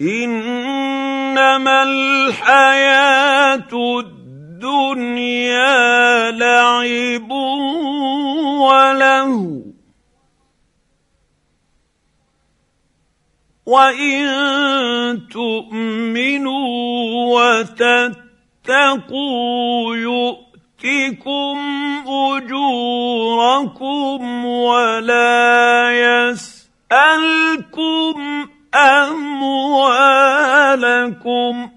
إنما الحياة الدنيا لعب ولهو وإن تؤمنوا وتتقوا يؤتكم أجوركم ولا يسألكم أموالكم